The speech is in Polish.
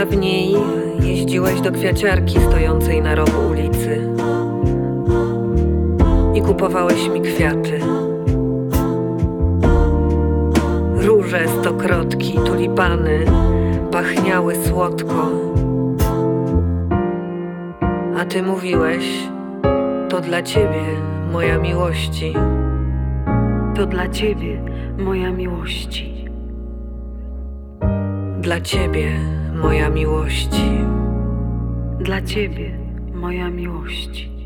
Dawniej jeździłeś do kwiaciarki stojącej na rogu ulicy i kupowałeś mi kwiaty. Róże, stokrotki, tulipany pachniały słodko. A ty mówiłeś: to dla ciebie, moja miłości. To dla ciebie, moja miłości. Dla ciebie, moja miłości. Dla ciebie, moja miłości.